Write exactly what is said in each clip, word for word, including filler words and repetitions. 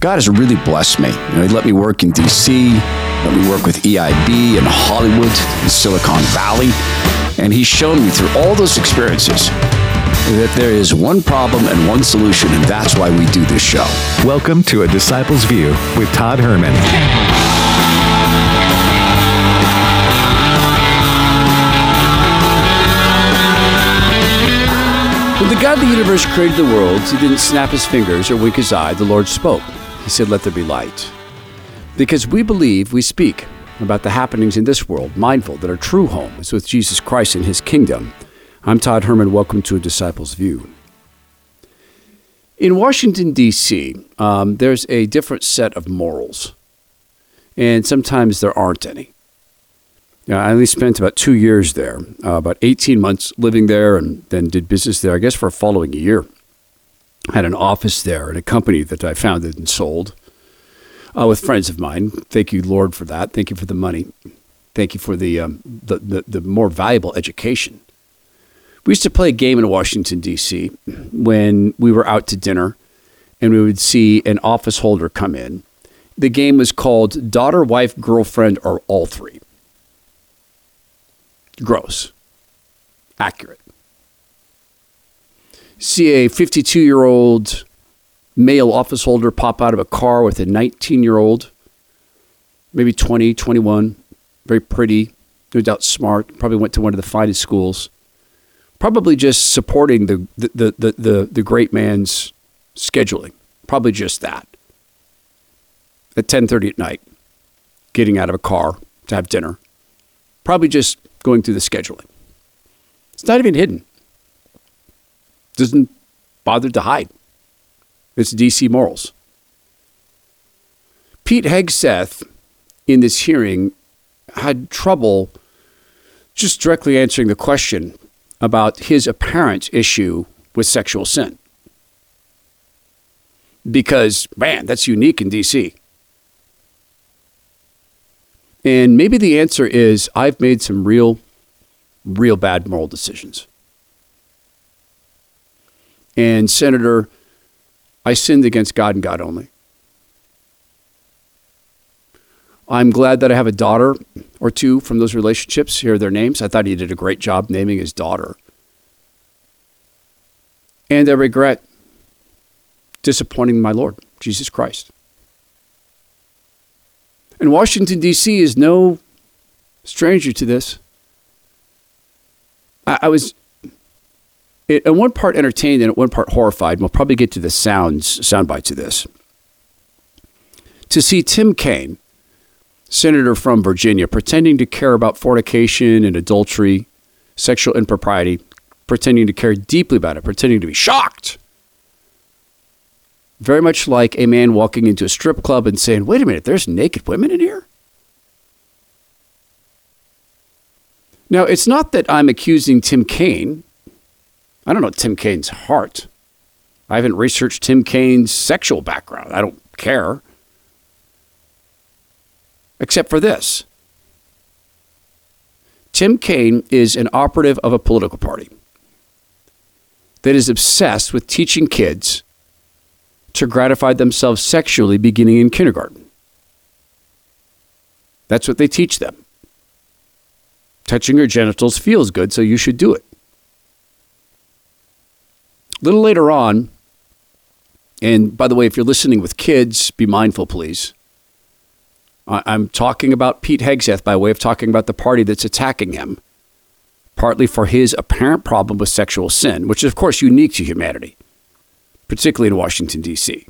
God has really blessed me. You know, he let me work in D C, let me work with E I B in Hollywood, in Silicon Valley, and he's shown me through all those experiences that there is one problem and one solution, and that's why we do this show. Welcome to A Disciple's View with Todd Herman. When the God of the universe created the world, he didn't snap his fingers or wink his eye. The Lord spoke. He said, "Let there be light." Because we believe, we speak about the happenings in this world, mindful that our true home is with Jesus Christ and his kingdom. I'm Todd Herman. Welcome to A Disciple's View. In Washington, D C, um, there's a different set of morals, and sometimes there aren't any. You know, I only spent about two years there, uh, about eighteen months living there, and then did business there, I guess, for a following year. Had an office there at a company that I founded and sold uh, with friends of mine. Thank you, Lord, for that. Thank you for the money. Thank you for the, um, the, the, the more valuable education. We used to play a game in Washington, D C when we were out to dinner and we would see an office holder come in. The game was called Daughter, Wife, Girlfriend, or All Three. Gross. Accurate. See a fifty-two-year-old male office holder pop out of a car with a nineteen-year-old, maybe twenty, twenty-one, very pretty, no doubt smart, probably went to one of the finest schools, probably just supporting the the the the, the, the great man's scheduling, probably just that. At ten thirty at night, getting out of a car to have dinner, probably just going through the scheduling. It's not even hidden. Doesn't bother to hide. It's D C morals. Pete Hegseth, in this hearing, had trouble just directly answering the question about his apparent issue with sexual sin. Because, man, that's unique in D C. And maybe the answer is, I've made some real, real bad moral decisions. And Senator, I sinned against God and God only. I'm glad that I have a daughter or two from those relationships. Here are their names. I thought he did a great job naming his daughter. And I regret disappointing my Lord, Jesus Christ. And Washington, D C is no stranger to this. I, I was at one part entertained and at one part horrified. We'll probably get to the sounds, sound bites of this. To see Tim Kaine, senator from Virginia, pretending to care about fornication and adultery, sexual impropriety, pretending to care deeply about it, pretending to be shocked. Very much like a man walking into a strip club and saying, wait a minute, there's naked women in here? Now, it's not that I'm accusing Tim Kaine. I don't know Tim Kaine's heart. I haven't researched Tim Kaine's sexual background. I don't care. Except for this. Tim Kaine is an operative of a political party that is obsessed with teaching kids to gratify themselves sexually beginning in kindergarten. That's what they teach them. Touching your genitals feels good, so you should do it. A little later on, and by the way, if you're listening with kids, be mindful, please. I'm talking about Pete Hegseth by way of talking about the party that's attacking him, partly for his apparent problem with sexual sin, which is, of course, unique to humanity, particularly in Washington, D C.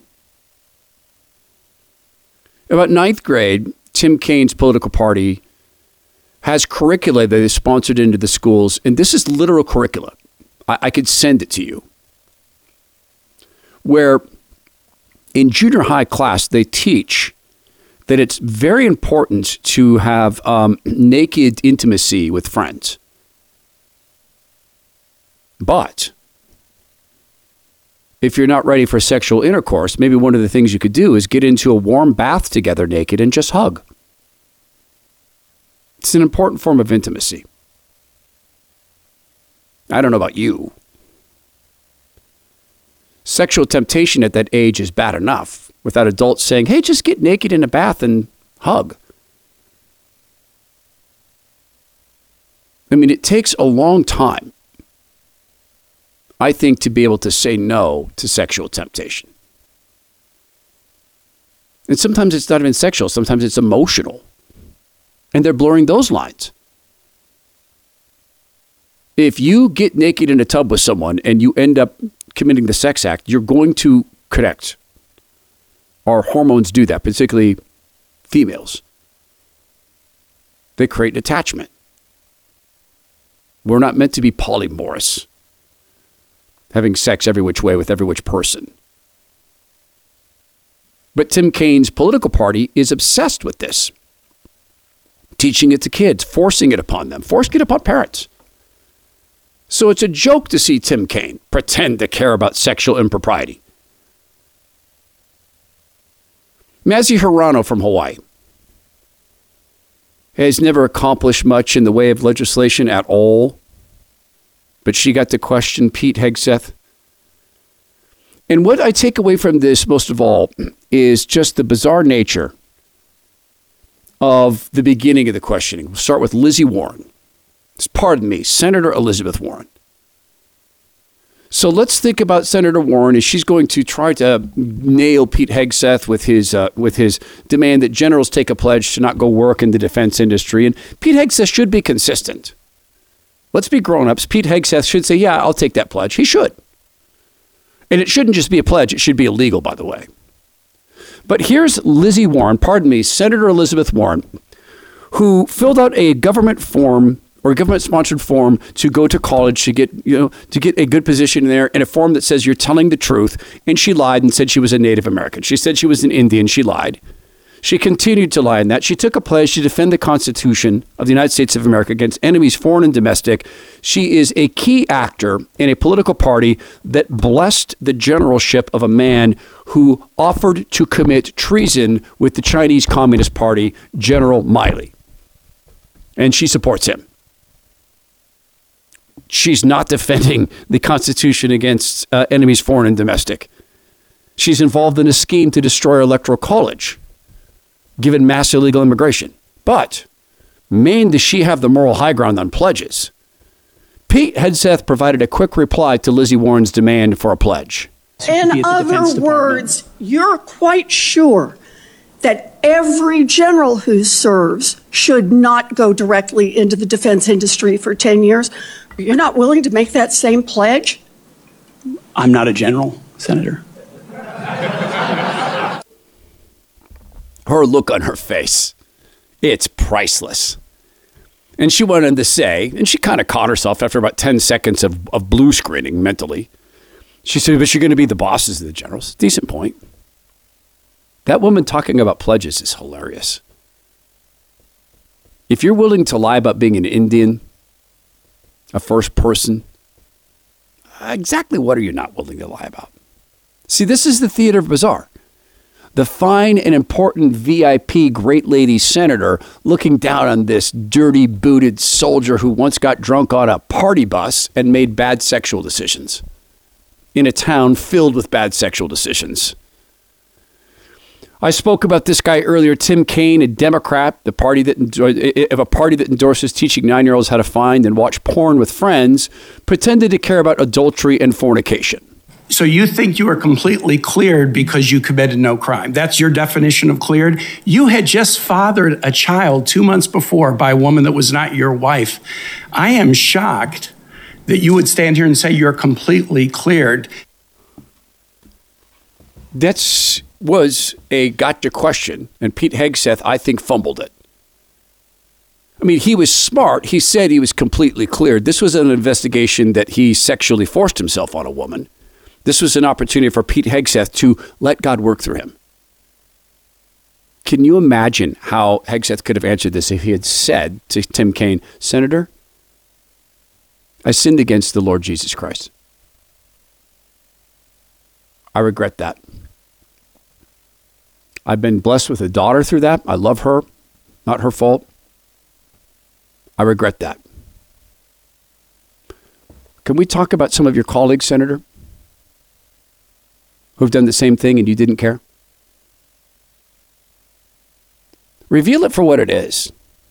About ninth grade, Tim Kaine's political party has curricula that is sponsored into the schools, and this is literal curricula. I, I could send it to you. Where in junior high class, they teach that it's very important to have um, naked intimacy with friends. But if you're not ready for sexual intercourse, maybe one of the things you could do is get into a warm bath together naked and just hug. It's an important form of intimacy. I don't know about you. Sexual temptation at that age is bad enough. without adults saying, hey, just get naked in a bath and hug. I mean, it takes a long time, I think, to be able to say no to sexual temptation. And sometimes it's not even sexual. Sometimes it's emotional. And they're blurring those lines. If you get naked in a tub with someone and you end up committing the sex act, you're going to connect. Our hormones do that, particularly females. They create an attachment. We're not meant to be polymorphous, having sex every which way with every which person. But Tim Kaine's political party is obsessed with this, teaching it to kids, forcing it upon them, forcing it upon parents. So it's a joke to see Tim Kaine pretend to care about sexual impropriety. Mazie Hirono from Hawaii has never accomplished much in the way of legislation at all, but she got to question Pete Hegseth. And what I take away from this most of all is just the bizarre nature of the beginning of the questioning. We'll start with Lizzie Warren. Pardon me, Senator Elizabeth Warren. So let's think about Senator Warren as she's going to try to nail Pete Hegseth with his uh, with his demand that generals take a pledge to not go work in the defense industry. And Pete Hegseth should be consistent. Let's be grown-ups. Pete Hegseth should say, yeah, I'll take that pledge. He should. And it shouldn't just be a pledge. It should be illegal, by the way. But here's Lizzie Warren, pardon me, Senator Elizabeth Warren, who filled out a government form or a government-sponsored form to go to college to get, you know, to get a good position there, and a form that says you're telling the truth. And she lied and said she was a Native American. She said she was an Indian. She lied. She continued to lie in that. She took a pledge to defend the Constitution of the United States of America against enemies, foreign and domestic. She is a key actor in a political party that blessed the generalship of a man who offered to commit treason with the Chinese Communist Party, General Miley. And she supports him. She's not defending the Constitution against uh, enemies, foreign and domestic. She's involved in a scheme to destroy our electoral college, given mass illegal immigration. But, man, does she have the moral high ground on pledges. Pete Hegseth provided a quick reply to Lizzie Warren's demand for a pledge. In other words, you're quite sure that every general who serves should not go directly into the defense industry for ten years. You're not willing to make that same pledge? I'm not a general, Senator. Her look on her face, it's priceless. And she went on to say, and she kind of caught herself after about ten seconds of, of blue screening mentally. She said, but you're going to be the bosses of the generals. Decent point. That woman talking about pledges is hilarious. If you're willing to lie about being an Indian, a first person, exactly what are you not willing to lie about? See, this is the theater of bizarre. The fine and important V I P great lady senator looking down on this dirty booted soldier who once got drunk on a party bus and made bad sexual decisions in a town filled with bad sexual decisions. I spoke about this guy earlier, Tim Kaine, a Democrat, the party that of a party that endorses teaching nine-year-olds how to find and watch porn with friends, pretended to care about adultery and fornication. So you think you are completely cleared because you committed no crime. That's your definition of cleared? You had just fathered a child two months before by a woman that was not your wife. I am shocked that you would stand here and say you're completely cleared. That's was a gotcha question, and Pete Hegseth, I think, fumbled it. I mean, he was smart. He said he was completely cleared. This was an investigation that he sexually forced himself on a woman. This was an opportunity for Pete Hegseth to let God work through him. Can you imagine how Hegseth could have answered this if he had said to Tim Kaine, Senator, I sinned against the Lord Jesus Christ. I regret that. I've been blessed with a daughter through that. I love her. Not her fault. I regret that. Can we talk about some of your colleagues, Senator, who've done the same thing and you didn't care? Reveal it for what it is.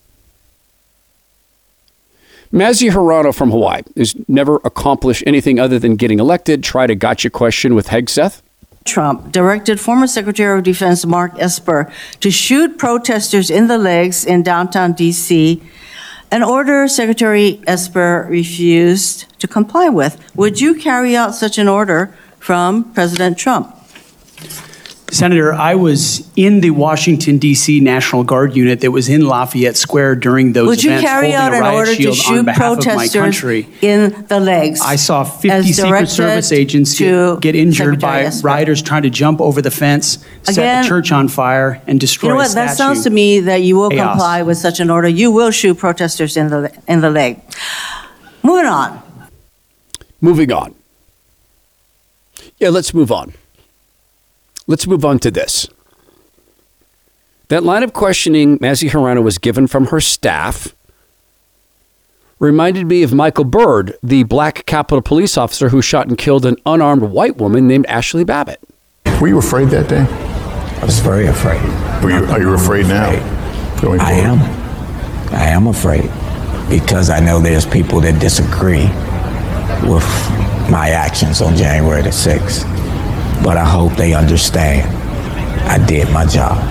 Mazi Hirono from Hawaii has never accomplished anything other than getting elected. Tried a gotcha question with Hegseth. Trump directed former Secretary of Defense Mark Esper to shoot protesters in the legs in downtown D C, an order Secretary Esper refused to comply with. Would you carry out such an order from President Trump? Senator, I was in the Washington, D C National Guard unit that was in Lafayette Square during those Would you events, carry holding out a an riot order to shield on shoot behalf of my protesters country. in the legs? I saw fifty as Secret directed Service agents to get, get injured Secretary by Esper? rioters trying to jump over the fence, set Again, the church on fire, and destroy You know a what? That statue. sounds to me that you will Chaos. comply with such an order. You will shoot protesters in the in the leg. Moving on. Moving on. Yeah, let's move on. Let's move on to this. That line of questioning Mazi Hirono was given from her staff reminded me of Michael Byrd, the black Capitol police officer who shot and killed an unarmed white woman named Ashley Babbitt. Were you afraid that day? I was very afraid. Were you, are you afraid now? Going I forward? am. I am afraid because I know there's people that disagree with my actions on January the sixth. But I hope they understand I did my job.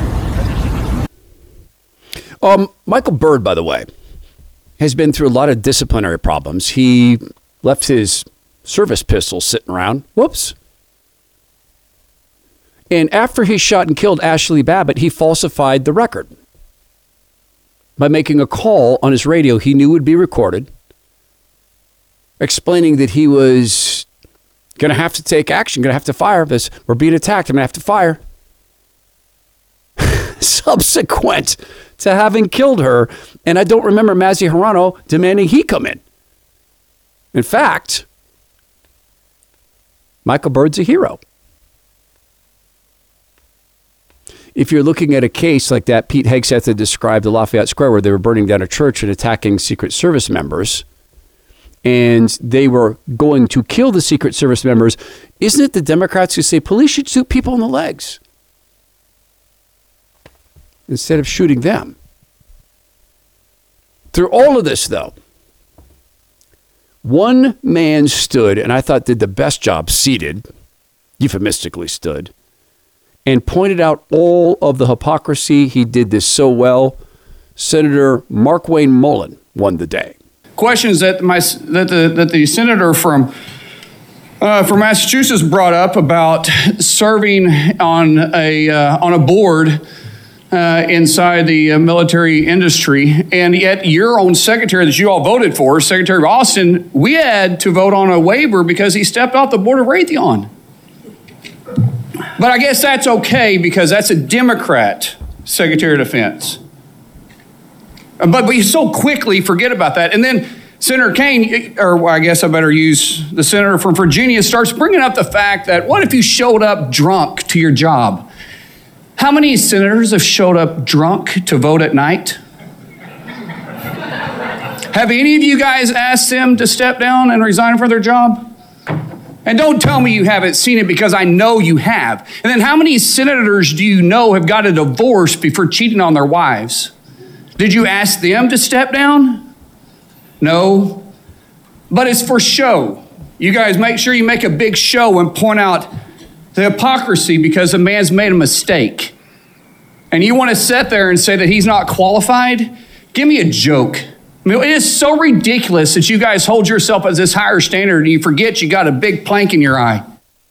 Um, Michael Byrd, by the way, has been through a lot of disciplinary problems. He left his service pistol sitting around. Whoops. And after he shot and killed Ashley Babbitt, he falsified the record by making a call on his radio he knew would be recorded, explaining that he was going to have to take action, going to have to fire this. We're being attacked. I'm going to have to fire. Subsequent to having killed her, and I don't remember Mazi Hirono demanding he come in. In fact, Michael Byrd's a hero. If you're looking at a case like that Pete Hegseth had described at Lafayette Square where they were burning down a church and attacking Secret Service members, and they were going to kill the Secret Service members, isn't it the Democrats who say police should shoot people in the legs instead of shooting them? Through all of this, though, one man stood, and I thought did the best job seated, euphemistically stood, and pointed out all of the hypocrisy. He did this so well. Senator Markwayne Mullin won the day. Questions that my that the that the senator from uh, from Massachusetts brought up about serving on a uh, on a board uh, inside the uh, military industry, and yet your own secretary that you all voted for, Secretary Austin, we had to vote on a waiver because he stepped off the board of Raytheon. But I guess that's okay because that's a Democrat Secretary of Defense. But we so quickly forget about that. And then Senator Kaine, or I guess I better use the senator from Virginia, starts bringing up the fact that what if you showed up drunk to your job? How many senators have showed up drunk to vote at night? Have any of you guys asked them to step down and resign from their job? And don't tell me you haven't seen it because I know you have. And then how many senators do you know have got a divorce before cheating on their wives? Did you ask them to step down? No. But it's for show. You guys make sure you make a big show and point out the hypocrisy because a man's made a mistake. And you want to sit there and say that he's not qualified? Give me a joke. I mean, it is so ridiculous that you guys hold yourself as this higher standard and you forget you got a big plank in your eye.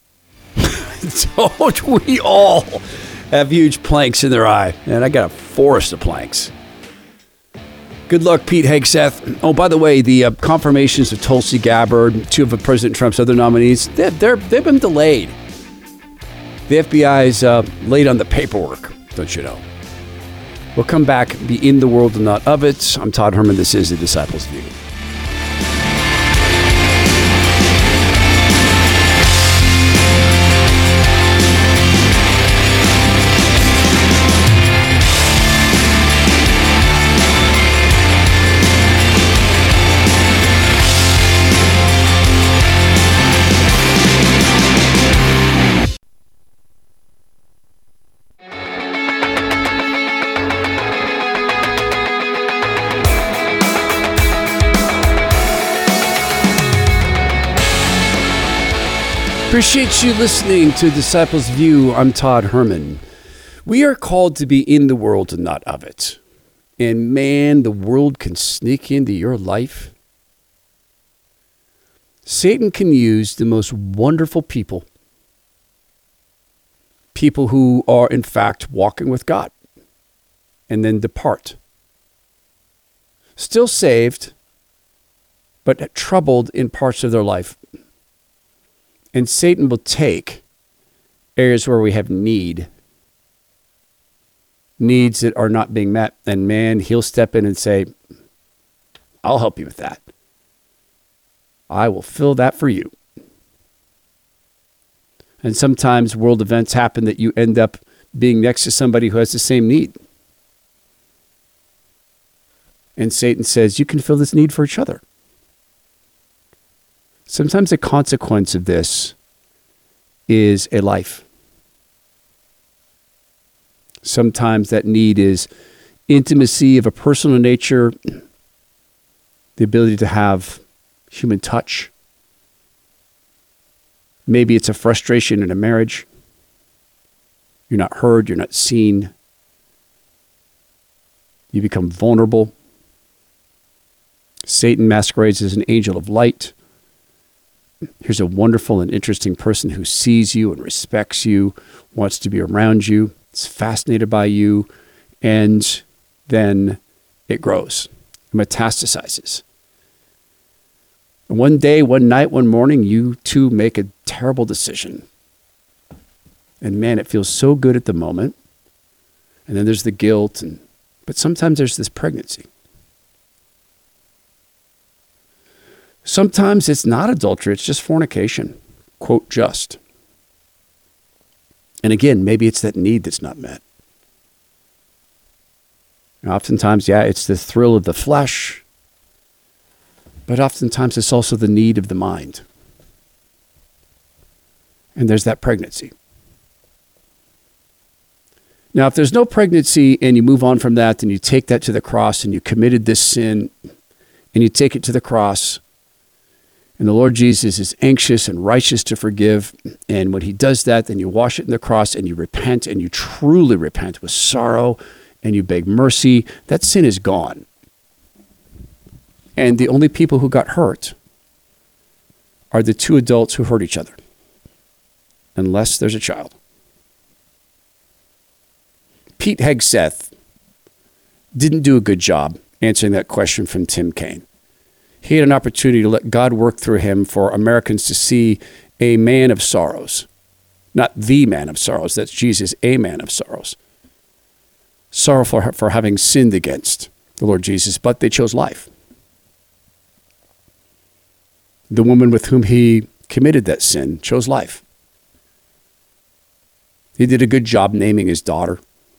Don't we all have huge planks in their eye? And I got a forest of planks. Good luck, Pete Hegseth. Oh, by the way, the uh, confirmations of Tulsi Gabbard, two of President Trump's other nominees, they're, they're, they've been delayed. The F B I's uh, late on the paperwork, don't you know? We'll come back, be in the world and not of it. I'm Todd Herman. This is The Disciples' View. Appreciate you listening to Disciples View. I'm Todd Herman. We are called to be in the world and not of it. And man, the world can sneak into your life. Satan can use the most wonderful people, people who are in fact walking with God, and then depart. Still saved, but troubled in parts of their life. And Satan will take areas where we have need, needs that are not being met. And man, he'll step in and say, I'll help you with that. I will fill that for you. And sometimes world events happen that you end up being next to somebody who has the same need. And Satan says, you can fill this need for each other. Sometimes the consequence of this is a life. Sometimes that need is intimacy of a personal nature, the ability to have human touch. Maybe it's a frustration in a marriage. You're not heard, you're not seen. You become vulnerable. Satan masquerades as an angel of light. Here's a wonderful and interesting person who sees you and respects you, wants to be around you, is fascinated by you, and then it grows, it metastasizes. And one day, one night, one morning, you two make a terrible decision. And man, it feels so good at the moment. And then there's the guilt, and but sometimes there's this pregnancy. Sometimes it's not adultery, it's just fornication, quote, just. And again, maybe it's that need that's not met. And oftentimes, yeah, it's the thrill of the flesh, but oftentimes it's also the need of the mind. And there's that pregnancy. Now, if there's no pregnancy and you move on from that and you take that to the cross and you committed this sin and you take it to the cross, and the Lord Jesus is anxious and righteous to forgive. And when he does that, then you wash it in the cross and you repent and you truly repent with sorrow and you beg mercy. That sin is gone. And the only people who got hurt are the two adults who hurt each other, unless there's a child. Pete Hegseth didn't do a good job answering that question from Tim Kaine. He had an opportunity to let God work through him for Americans to see a man of sorrows. Not the man of sorrows, that's Jesus, a man of sorrows. Sorrowful for, for having sinned against the Lord Jesus, but they chose life. The woman with whom he committed that sin chose life. He did a good job naming his daughter.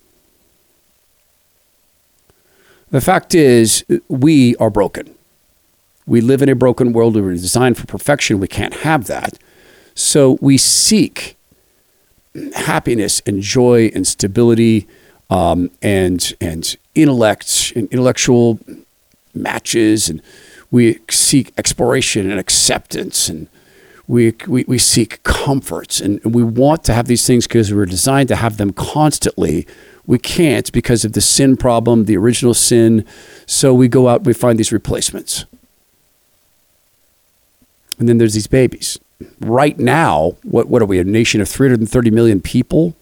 The fact is, we are broken. We live in a broken world. We were designed for perfection. We can't have that. So we seek happiness and joy and stability um, and and intellect and intellectual matches. And we seek exploration and acceptance. And we, we, we seek comforts. And we want to have these things because we were designed to have them constantly. We can't because of the sin problem, the original sin. So we go out and we find these replacements. And then there's these babies. Right now, what, what are we, a nation of three hundred thirty million people?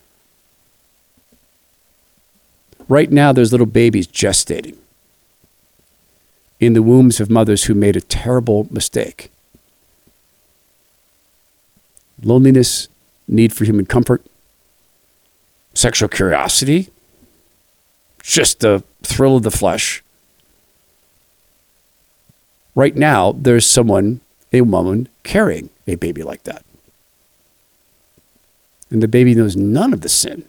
Right now, there's little babies gestating in the wombs of mothers who made a terrible mistake. Loneliness, need for human comfort, sexual curiosity, just the thrill of the flesh. Right now, there's someone, a woman, carrying a baby like that. And the baby knows none of the sin.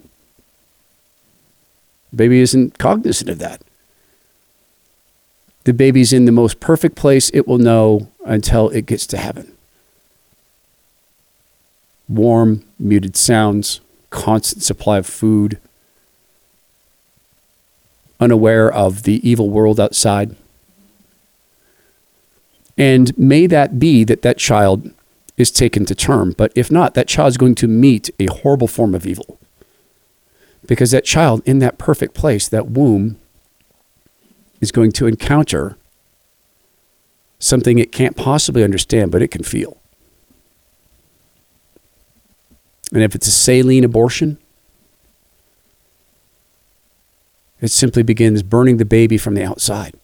The baby isn't cognizant of that. The baby's in the most perfect place it will know until it gets to heaven. Warm, muted sounds, constant supply of food, unaware of the evil world outside. And may that be that that child is taken to term. But if not, that child is going to meet a horrible form of evil. Because that child in that perfect place, that womb, is going to encounter something it can't possibly understand, but it can feel. And if it's a saline abortion, it simply begins burning the baby from the outside.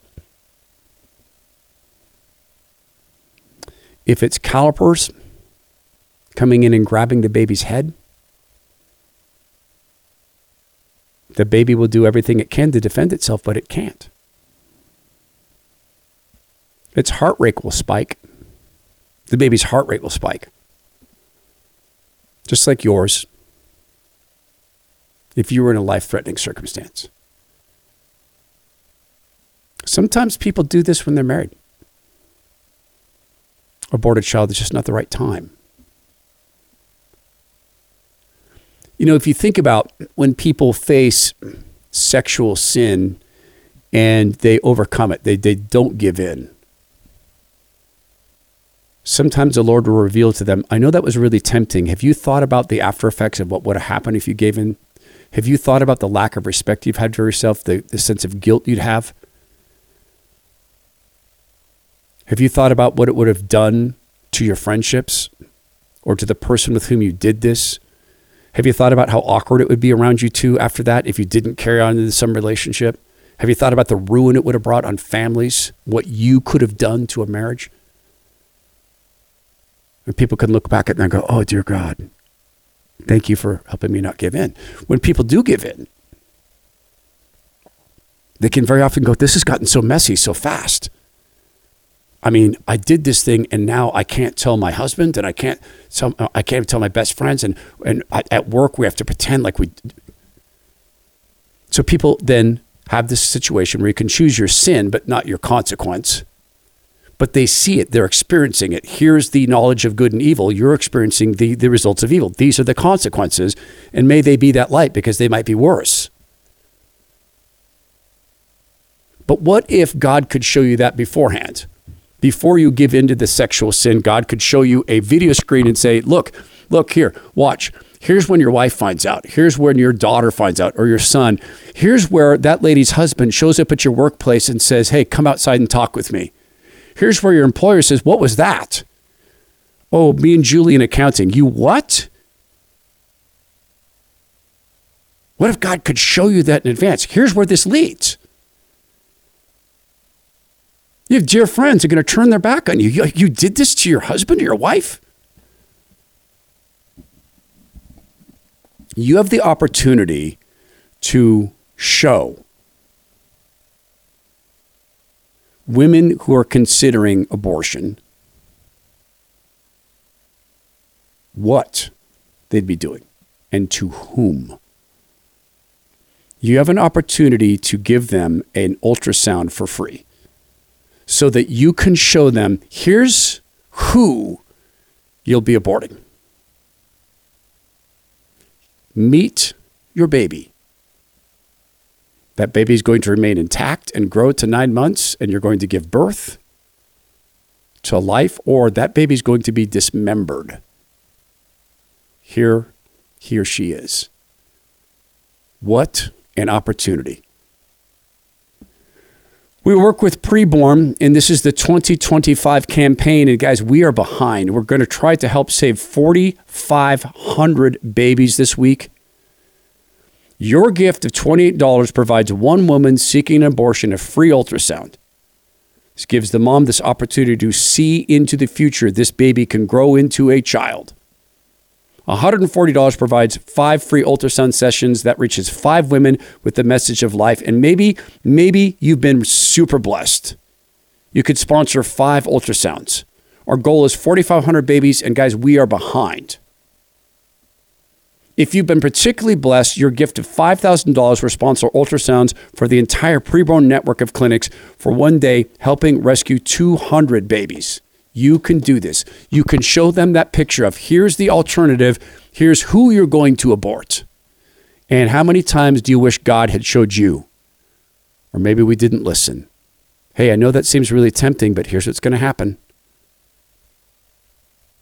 If it's calipers coming in and grabbing the baby's head, the baby will do everything it can to defend itself, but it can't. Its heart rate will spike. The baby's heart rate will spike. Just like yours, if you were in a life-threatening circumstance. Sometimes people do this when they're married. Abort a child, it's just not the right time. You know, if you think about when people face sexual sin and they overcome it, they, they don't give in. Sometimes the Lord will reveal to them, I know that was really tempting. Have you thought about the after effects of what would have happened if you gave in? Have you thought about the lack of respect you've had for yourself, the, the sense of guilt you'd have? Have you thought about what it would have done to your friendships or to the person with whom you did this? Have you thought about how awkward it would be around you two after that if you didn't carry on into some relationship? Have you thought about the ruin it would have brought on families, what you could have done to a marriage? And people can look back at it and go, oh, dear God, thank you for helping me not give in. When people do give in, they can very often go, this has gotten so messy so fast. I mean, I did this thing and now I can't tell my husband and I can't tell, I can't tell my best friends. And, and at work, we have to pretend like we. So people then have this situation where you can choose your sin, but not your consequence. But they see it, they're experiencing it. Here's the knowledge of good and evil. You're experiencing the, the results of evil. These are the consequences. And may they be that light because they might be worse. But what if God could show you that beforehand? Before you give into the sexual sin, God could show you a video screen and say, look, look here, watch. Here's when your wife finds out. Here's when your daughter finds out or your son. Here's where that lady's husband shows up at your workplace and says, hey, come outside and talk with me. Here's where your employer says, what was that? Oh, me and Julie in accounting. You what? What if God could show you that in advance? Here's where this leads. You have dear friends who are going to turn their back on you. you. You did this to your husband or your wife? You have the opportunity to show women who are considering abortion what they'd be doing and to whom. You have an opportunity to give them an ultrasound for free so that you can show them, here's who you'll be aborting. Meet your baby. That baby is going to remain intact and grow to nine months, and you're going to give birth to life, or that baby is going to be dismembered. Here, he or she is. What an opportunity. We work with Preborn, and this is the twenty twenty-five campaign. And guys, we are behind. We're going to try to help save forty-five hundred babies this week. Your gift of twenty-eight dollars provides one woman seeking an abortion a free ultrasound. This gives the mom this opportunity to see into the future this baby can grow into a child. one hundred forty dollars provides five free ultrasound sessions that reaches five women with the message of life. And maybe, maybe you've been super blessed. You could sponsor five ultrasounds. Our goal is forty-five hundred babies, and guys, we are behind. If you've been particularly blessed, your gift of five thousand dollars will sponsor ultrasounds for the entire Preborn network of clinics for one day, helping rescue two hundred babies. You can do this. You can show them that picture of here's the alternative. Here's who you're going to abort. And how many times do you wish God had showed you? Or maybe we didn't listen. Hey, I know that seems really tempting, but here's what's going to happen.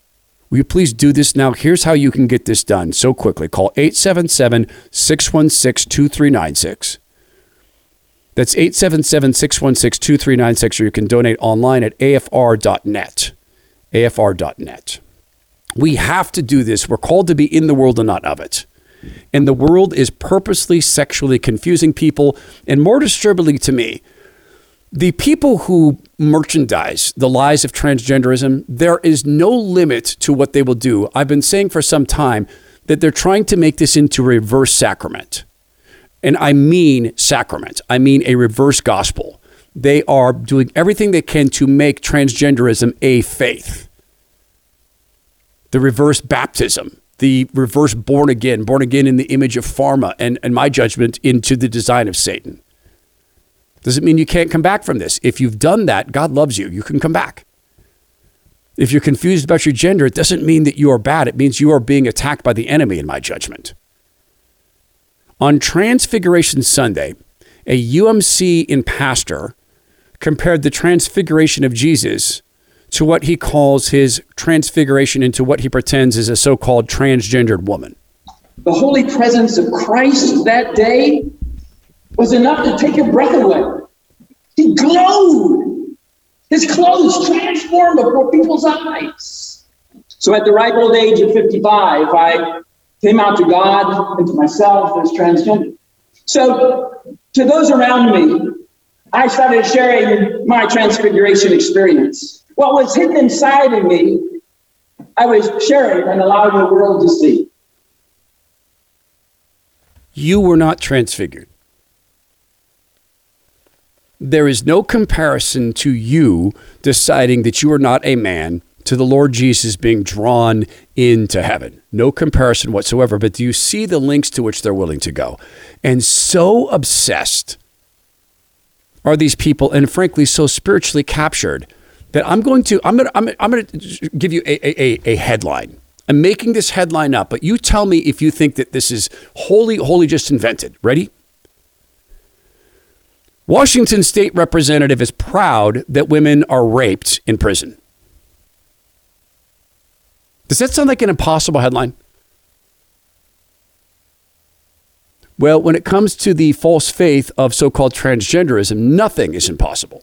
Will you please do this now? Here's how you can get this done so quickly. Call eight seven seven, six one six, two three nine six. That's eight seven seven, six one six, two three nine six, or you can donate online at A F R dot net. A F R dot net. We have to do this. We're called to be in the world and not of it. And the world is purposely sexually confusing people. And more disturbingly to me, the people who merchandise the lies of transgenderism, there is no limit to what they will do. I've been saying for some time that they're trying to make this into a reverse sacrament. And I mean sacrament. I mean a reverse gospel. They are doing everything they can to make transgenderism a faith. The reverse baptism, the reverse born again, born again in the image of pharma, and, and my judgment into the design of Satan. Doesn't mean you can't come back from this. If you've done that, God loves you. You can come back. If you're confused about your gender, it doesn't mean that you are bad. It means you are being attacked by the enemy, in my judgment. On Transfiguration Sunday, a U M C in pastor compared the transfiguration of Jesus to what he calls his transfiguration into what he pretends is a so-called transgendered woman. The holy presence of Christ that day was enough to take your breath away. He glowed. His clothes transformed before people's eyes. So at the ripe old age of fifty-five, I came out to God and to myself as transgender. So to those around me, I started sharing my transfiguration experience. What was hidden inside of me, I was sharing and allowing the world to see. You were not transfigured. There is no comparison to you deciding that you are not a man to the Lord Jesus being drawn into heaven. No comparison whatsoever. But do you see the lengths to which they're willing to go? And so obsessed are these people, and frankly, so spiritually captured, that I'm going to, I'm going to, I'm, I'm going to give you a, a, a headline. I'm making this headline up, but you tell me if you think that this is wholly, wholly just invented. Ready? Washington State Representative is proud that women are raped in prison. Does that sound like an impossible headline? Well, when it comes to the false faith of so-called transgenderism, nothing is impossible.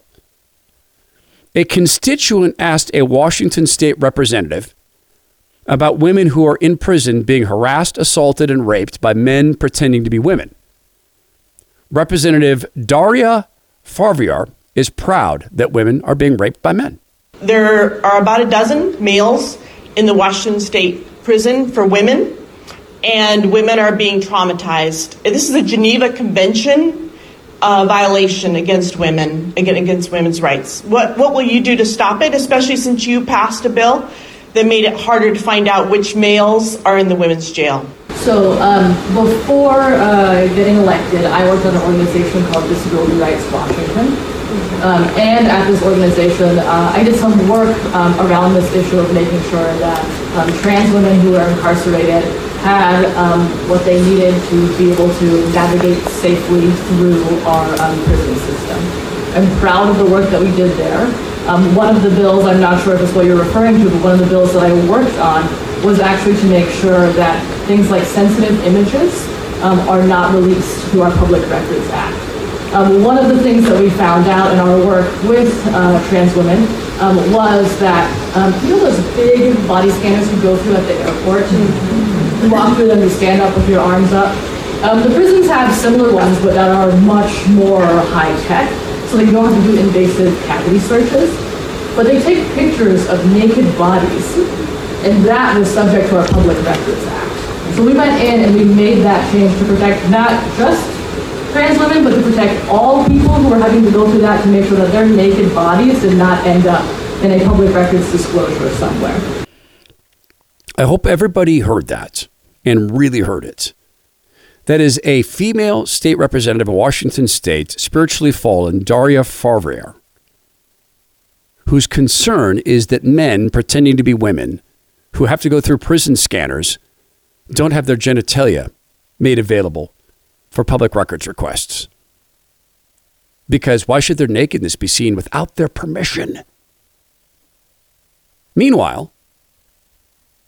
A constituent asked a Washington State representative about women who are in prison being harassed, assaulted, and raped by men pretending to be women. Representative Daria Farviar is proud that women are being raped by men. There are about a dozen males in the Washington State prison for women, and women are being traumatized. This is a Geneva Convention uh, violation against women, against women's rights. What, what will you do to stop it, especially since you passed a bill that made it harder to find out which males are in the women's jail? So um, before uh, getting elected, I worked on an organization called Disability Rights Washington. Um, and at this organization, uh, I did some work um, around this issue of making sure that um, trans women who are incarcerated had um, what they needed to be able to navigate safely through our um, prison system. I'm proud of the work that we did there. Um, one of the bills, I'm not sure if it's what you're referring to, but one of the bills that I worked on was actually to make sure that things like sensitive images um, are not released through our Public Records Act. Um, one of the things that we found out in our work with uh, trans women um, was that, um, you know those big body scanners you go through at the airport? You walk through them, you stand up with your arms up. Um, the prisons have similar ones, but that are much more high-tech, so that you don't have to do invasive cavity searches. But they take pictures of naked bodies, and that was subject to our Public Records Act. So we went in and we made that change to protect not just trans women, but to protect all people who are having to go through that to make sure that their naked bodies did not end up in a public records disclosure somewhere. I hope everybody heard that and really heard it. That is a female state representative of Washington State, spiritually fallen, Daria Farviar, whose concern is that men pretending to be women who have to go through prison scanners don't have their genitalia made available for public records requests. Because why should their nakedness be seen without their permission? Meanwhile,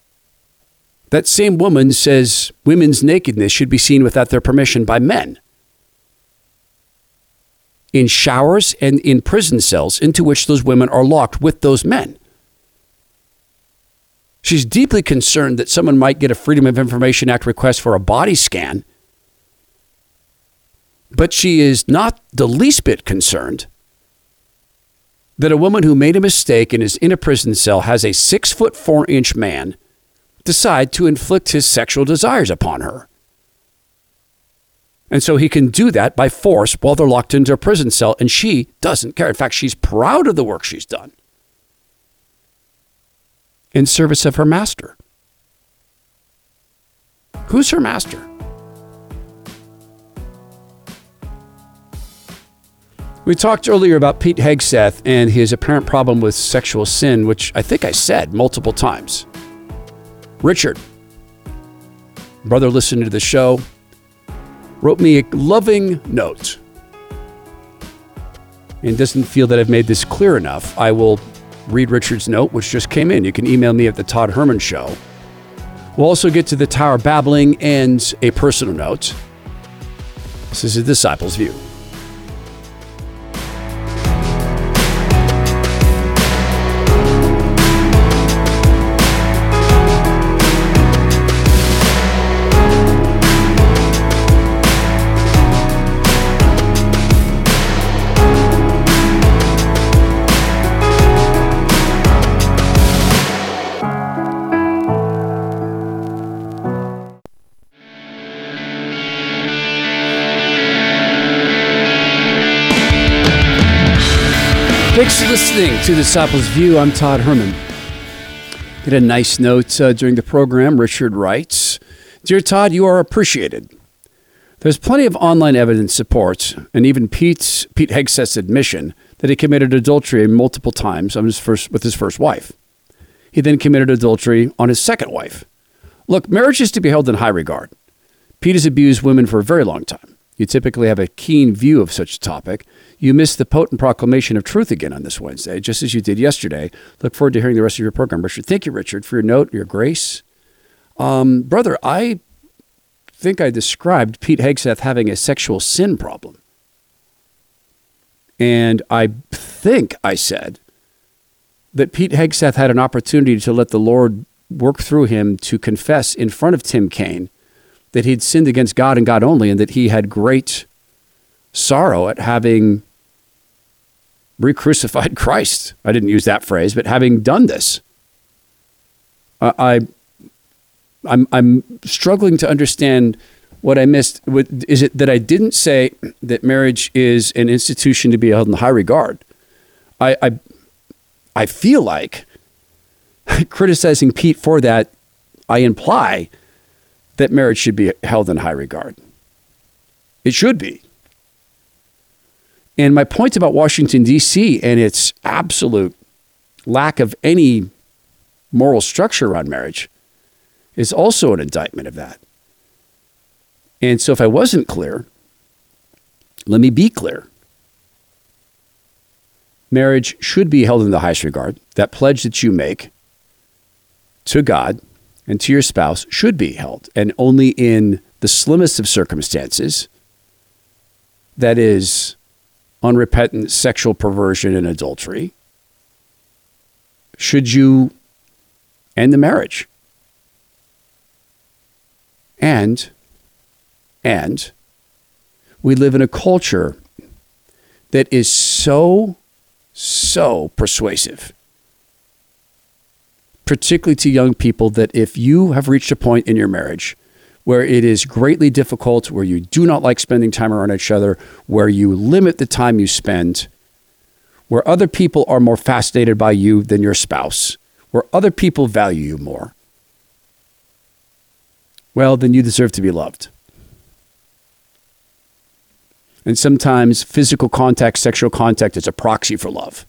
That same woman says women's nakedness should be seen without their permission by men in showers and in prison cells into which those women are locked with those men. She's deeply concerned that someone might get a Freedom of Information Act request for a body scan, but she is not the least bit concerned that a woman who made a mistake and is in a prison cell has a six foot four inch man decide to inflict his sexual desires upon her. And so he can do that by force while they're locked into a prison cell, and she doesn't care. In fact, she's proud of the work she's done in service of her master. Who's her master? We talked earlier about Pete Hegseth and his apparent problem with sexual sin, which I think I said multiple times. Richard, brother listening to the show, wrote me a loving note and doesn't feel that I've made this clear enough. I will read Richard's note, which just came in. You can email me at the Todd Herman Show. We'll also get to the Tower Babbling and a personal note. This is a Disciple's View. Thanks for listening to Disciples View. I'm Todd Herman. Get a nice note uh, during the program. Richard writes, "Dear Todd, you are appreciated. There's plenty of online evidence support, and even Pete's, Pete Hegseth's admission that he committed adultery multiple times on his first, with his first wife. He then committed adultery on his second wife. Look, marriage is to be held in high regard. Pete has abused women for a very long time. You typically have a keen view of such a topic. You missed the potent proclamation of truth again on this Wednesday, just as you did yesterday. Look forward to hearing the rest of your program, Richard." Thank you, Richard, for your note, your grace. Um, brother, I think I described Pete Hegseth having a sexual sin problem. And I think I said that Pete Hegseth had an opportunity to let the Lord work through him to confess in front of Tim Kaine that he'd sinned against God and God only, and that he had great sorrow at having re-crucified Christ. I didn't use that phrase, but having done this. Uh, I, I'm, I'm struggling to understand what I missed. Is it that I didn't say that marriage is an institution to be held in high regard? I, I, I feel like criticizing Pete for that, I imply that marriage should be held in high regard. It should be. And my point about Washington, D C and its absolute lack of any moral structure around marriage is also an indictment of that. And so if I wasn't clear, let me be clear. Marriage should be held in the highest regard. That pledge that you make to God and to your spouse should be held. And only in the slimmest of circumstances, that is unrepentant sexual perversion and adultery, should you end the marriage. And, and we live in a culture that is so, so persuasive, particularly to young people, that if you have reached a point in your marriage where it is greatly difficult, where you do not like spending time around each other, where you limit the time you spend, where other people are more fascinated by you than your spouse, where other people value you more, well, then you deserve to be loved. And sometimes physical contact, sexual contact is a proxy for love.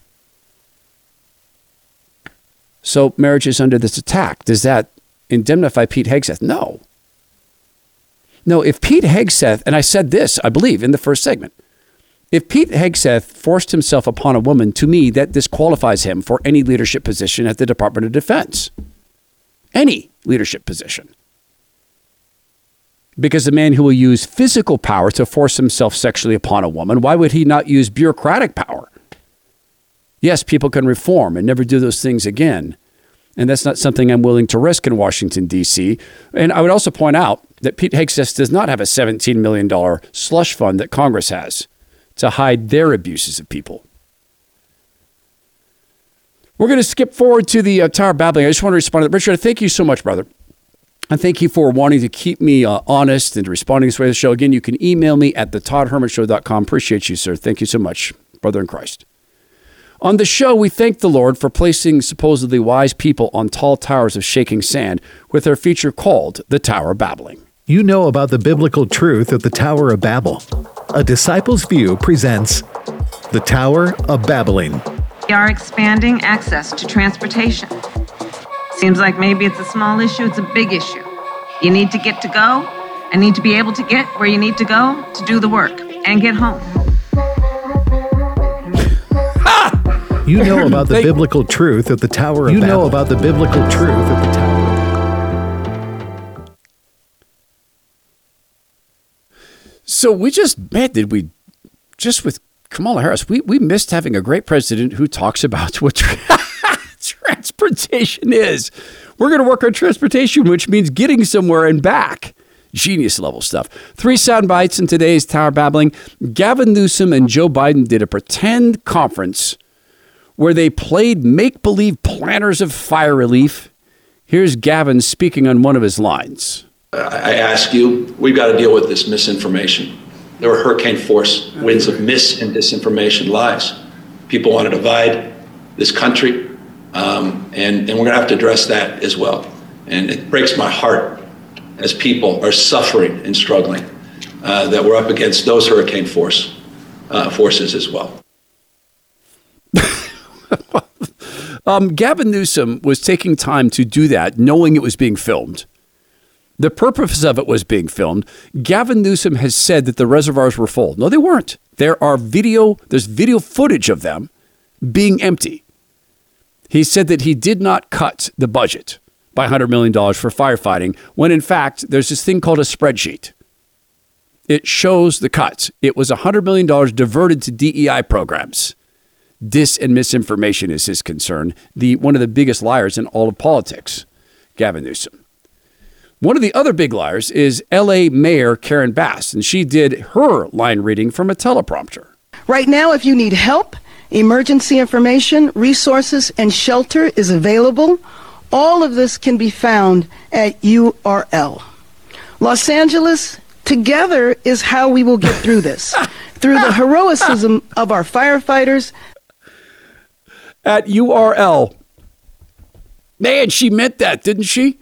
So marriage is under this attack. Does that indemnify Pete Hegseth? No. No, if Pete Hegseth, and I said this, I believe, in the first segment, if Pete Hegseth forced himself upon a woman, to me, that disqualifies him for any leadership position at the Department of Defense. Any leadership position. Because the man who will use physical power to force himself sexually upon a woman, why would he not use bureaucratic power? Yes, people can reform and never do those things again. And that's not something I'm willing to risk in Washington, D C. And I would also point out that Pete Hegseth does not have a seventeen million dollars slush fund that Congress has to hide their abuses of people. We're going to skip forward to the uh, Tower Babbling. I just want to respond to that. Richard, thank you so much, brother. And thank you for wanting to keep me uh, honest and responding this way to the show. Again, you can email me at the todd herman show dot com. Appreciate you, sir. Thank you so much, brother in Christ. On the show, we thank the Lord for placing supposedly wise people on tall towers of shaking sand with our feature called The Tower Babbling. You know about the biblical truth of the Tower of Babel. A Disciple's View presents The Tower of Babbling. We are expanding access to transportation. Seems like maybe it's a small issue, it's a big issue. You need to get to go and need to be able to get where you need to go to do the work and get home. You know about the biblical truth of the Tower of Babel. You know about the biblical truth of the Tower. So we just, man, did we, just with Kamala Harris, we, we missed having a great president who talks about what tra- transportation is. We're going to work on transportation, which means getting somewhere and back. Genius level stuff. Three sound bites in today's Tower Babbling. Gavin Newsom and Joe Biden did a pretend conference where they played make-believe planners of fire relief. Here's Gavin speaking on one of his lines. I ask you, we've got to deal with this misinformation. There were hurricane force winds of mis and disinformation, lies. People want to divide this country, um, and, and we're going to have to address that as well. And it breaks my heart as people are suffering and struggling uh, that we're up against those hurricane force uh, forces as well. um, Gavin Newsom was taking time to do that, knowing it was being filmed. The purpose of it was being filmed. Gavin Newsom has said that the reservoirs were full. No, they weren't. There are video, there's video footage of them being empty. He said that he did not cut the budget by one hundred million dollars for firefighting, when in fact, there's this thing called a spreadsheet. It shows the cuts. It was one hundred million dollars diverted to D E I programs. Dis and misinformation is his concern. The one of the biggest liars in all of politics, Gavin Newsom. One of the other big liars is L A Mayor Karen Bass, and she did her line reading from a teleprompter. Right now, if you need help, emergency information, resources, and shelter is available. All of this can be found at U R L. Los Angeles, together is how we will get through this. Through the heroism of our firefighters. At U R L. Man, she meant that, didn't she?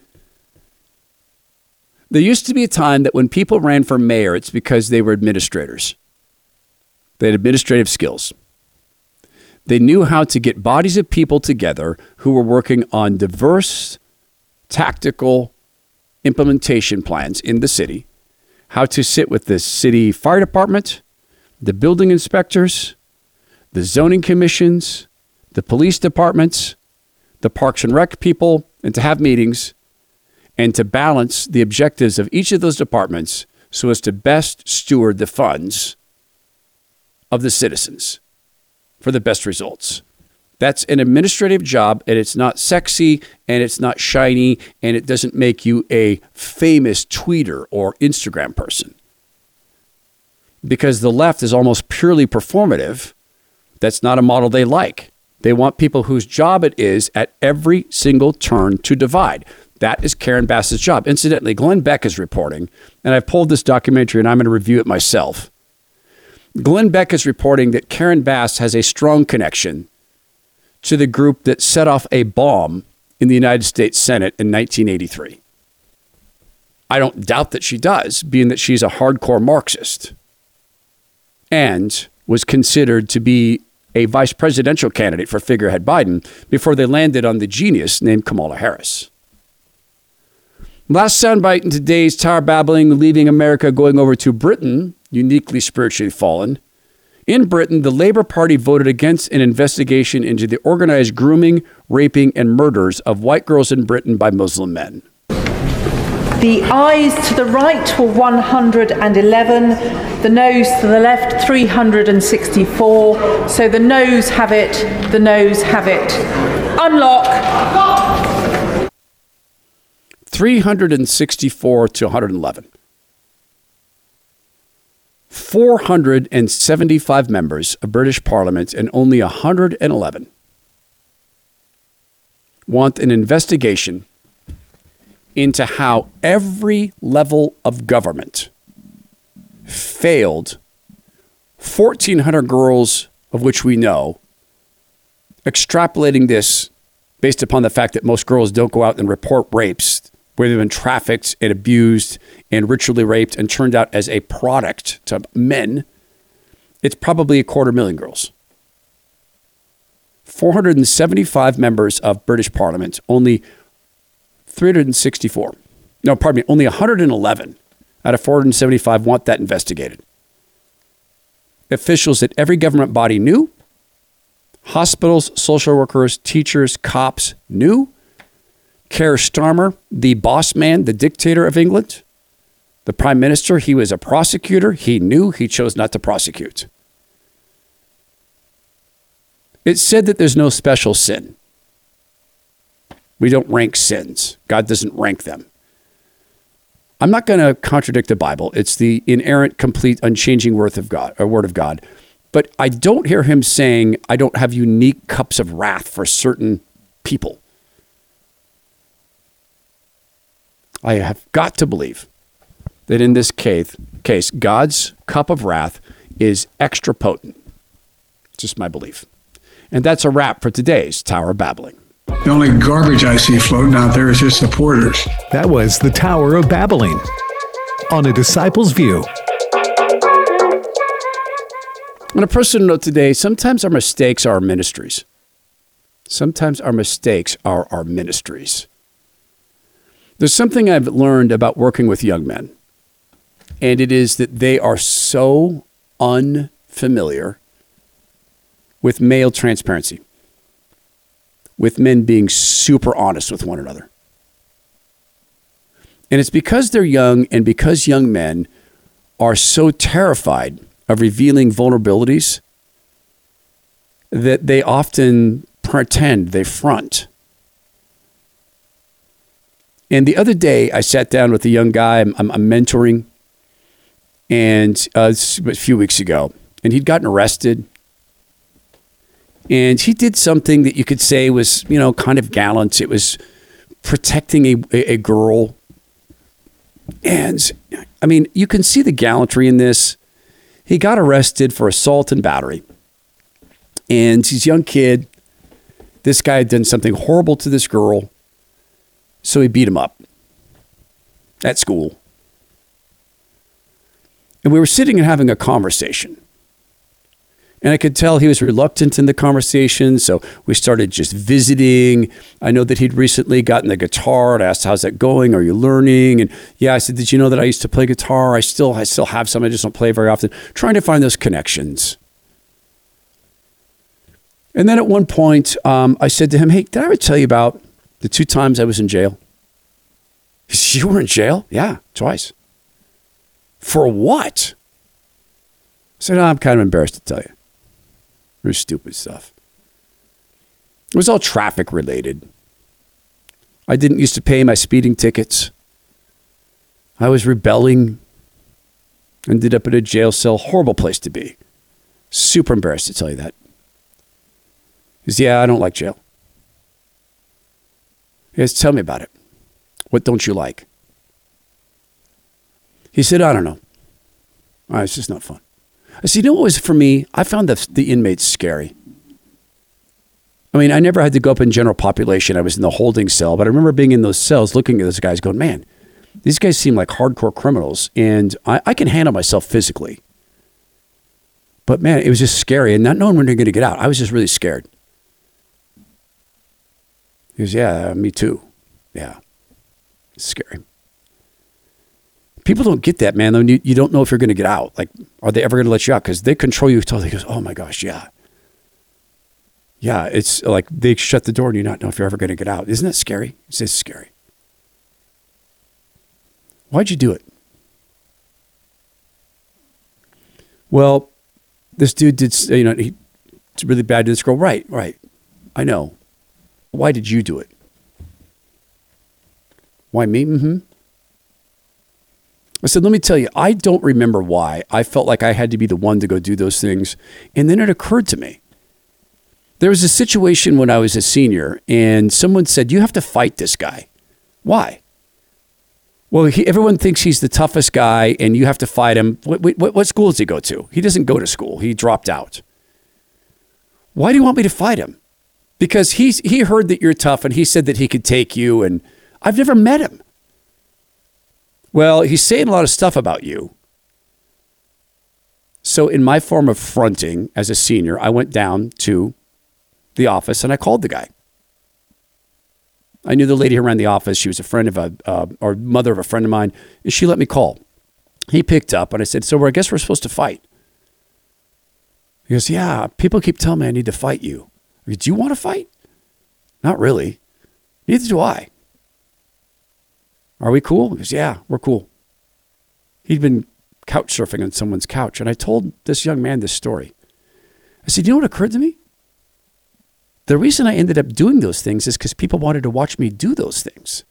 There used to be a time that when people ran for mayor, it's because they were administrators. They had administrative skills. They knew how to get bodies of people together who were working on diverse tactical implementation plans in the city, how to sit with the city fire department, the building inspectors, the zoning commissions, the police departments, the Parks and Rec people, and to have meetings and to balance the objectives of each of those departments so as to best steward the funds of the citizens for the best results. That's an administrative job, and it's not sexy, and it's not shiny, and it doesn't make you a famous tweeter or Instagram person. Because the left is almost purely performative. That's not a model they like. They want people whose job it is at every single turn to divide. That is Karen Bass's job. Incidentally, Glenn Beck is reporting, and I've pulled this documentary and I'm going to review it myself. Glenn Beck is reporting that Karen Bass has a strong connection to the group that set off a bomb in the United States Senate in nineteen eighty-three. I don't doubt that she does, being that she's a hardcore Marxist and was considered to be a vice presidential candidate for figurehead Biden before they landed on the genius named Kamala Harris. Last soundbite in today's Tower Babbling, leaving America, going over to Britain, uniquely spiritually fallen. In Britain, the Labour Party voted against an investigation into the organized grooming, raping, and murders of white girls in Britain by Muslim men. The ayes to the right were one hundred eleven, the noes to the left three hundred sixty-four. So the noes have it, the noes have it. Unlock. three hundred sixty-four to one hundred eleven. four hundred seventy-five members of British Parliament and only one hundred eleven want an investigation into how every level of government failed fourteen hundred girls, of which we know, extrapolating this based upon the fact that most girls don't go out and report rapes, where they've been trafficked and abused and ritually raped and turned out as a product to men. It's probably a quarter million girls. four hundred seventy-five members of British Parliament, only three hundred sixty-four. No, pardon me, only one hundred eleven out of four hundred seventy-five want that investigated. Officials at every government body knew. Hospitals, social workers, teachers, cops knew. Keir Starmer, the boss man, the dictator of England, the prime minister, he was a prosecutor. He knew. He chose not to prosecute. It's said that there's no special sin. We don't rank sins. God doesn't rank them. I'm not going to contradict the Bible. It's the inerrant, complete, unchanging word of God, or word of God. But I don't hear him saying, I don't have unique cups of wrath for certain people. I have got to believe that in this case, case, God's cup of wrath is extra potent. Just my belief. And that's a wrap for today's Tower of Babbling. The only garbage I see floating out there is his supporters. That was the Tower of Babbling on A Disciple's View. On a personal note today, sometimes our mistakes are our ministries. Sometimes our mistakes are our ministries. There's something I've learned about working with young men, and it is that they are so unfamiliar with male transparency, with men being super honest with one another. And it's because they're young and because young men are so terrified of revealing vulnerabilities that they often pretend, they front. And the other day, I sat down with a young guy I'm, I'm, I'm mentoring, and uh, this was a few weeks ago, and he'd gotten arrested. And he did something that you could say was, you know, kind of gallant. It was protecting a, a, a girl. And, I mean, you can see the gallantry in this. He got arrested for assault and battery. And he's a young kid. This guy had done something horrible to this girl. So he beat him up at school. And we were sitting and having a conversation. And I could tell he was reluctant in the conversation. So we started just visiting. I know that he'd recently gotten the guitar and I asked, how's that going? Are you learning? And yeah, I said, did you know that I used to play guitar? I still, I still have some. I just don't play very often. Trying to find those connections. And then at one point, um, I said to him, hey, did I ever tell you about the two times I was in jail? He said, you were in jail? Yeah, twice. For what? I said, oh, I'm kind of embarrassed to tell you. It was stupid stuff. It was all traffic related. I didn't used to pay my speeding tickets. I was rebelling. Ended up in a jail cell. Horrible place to be. Super embarrassed to tell you that. He says, yeah, I don't like jail. He says, tell me about it. What don't you like? He said, I don't know. Oh, it's just not fun. I said, you know what was for me? I found the, the inmates scary. I mean, I never had to go up in general population. I was in the holding cell, but I remember being in those cells looking at those guys going, man, these guys seem like hardcore criminals, and I, I can handle myself physically. But man, it was just scary, and not knowing when they're going to get out. I was just really scared. He goes, yeah, me too. Yeah, it's scary. People don't get that, man. You, you don't know if you're going to get out. Like, are they ever going to let you out? Because they control you until they goes, oh my gosh, yeah. Yeah, it's like they shut the door and you not know if you're ever going to get out. Isn't that scary? It's just scary. Why'd you do it? Well, this dude did, you know, he, it's really bad to this girl. Right, right. I know. Why did you do it? Why me? Mm-hmm. I said, let me tell you, I don't remember why. I felt like I had to be the one to go do those things. And then it occurred to me. There was a situation when I was a senior and someone said, you have to fight this guy. Why? Well, he, everyone thinks he's the toughest guy and you have to fight him. What, what, what school does he go to? He doesn't go to school. He dropped out. Why do you want me to fight him? Because he's, he heard that you're tough and he said that he could take you, and I've never met him. Well, he's saying a lot of stuff about you. So in my form of fronting as a senior, I went down to the office and I called the guy. I knew the lady who ran the office. She was a friend of a, uh, or mother of a friend of mine. And she let me call. He picked up and I said, so I guess we're supposed to fight. He goes, yeah, people keep telling me I need to fight you. I go, do you want to fight? Not really. Neither do I. Are we cool? He goes, yeah, we're cool. He'd been couch surfing on someone's couch. And I told this young man this story. I said, you know what occurred to me? The reason I ended up doing those things is because people wanted to watch me do those things.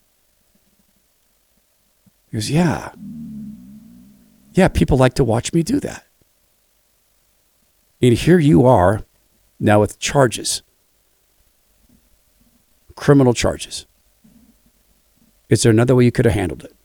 He goes, yeah. Yeah, people like to watch me do that. And here you are now with charges. Criminal charges. Is there another way you could have handled it?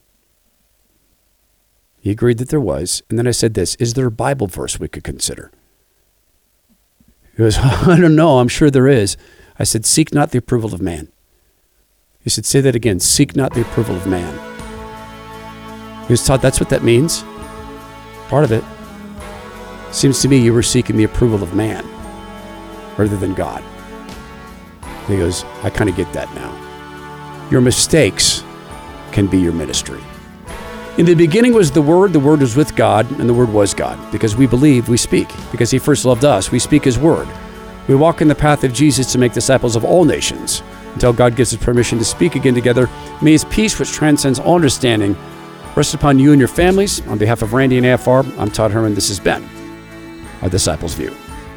He agreed that there was. And then I said this, is there a Bible verse we could consider? He goes, I don't know. I'm sure there is. I said, seek not the approval of man. He said, say that again. Seek not the approval of man. He was taught that's what that means. Part of it. Seems to me you were seeking the approval of man rather than God. And he goes, I kind of get that now. Your mistakes can be your ministry. In the beginning was the Word, the Word was with God, and the Word was God. Because we believe, we speak. Because He first loved us, we speak His Word. We walk in the path of Jesus to make disciples of all nations until God gives us permission to speak again together. May His peace, which transcends all understanding, rest upon you and your families. On behalf of Randy and A F R, I'm Todd Herman. This has been A Disciple's View.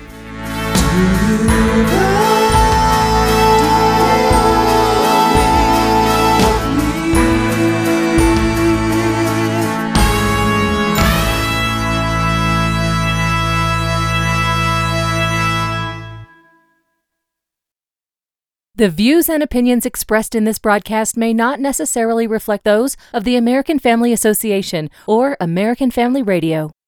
The views and opinions expressed in this broadcast may not necessarily reflect those of the American Family Association or American Family Radio.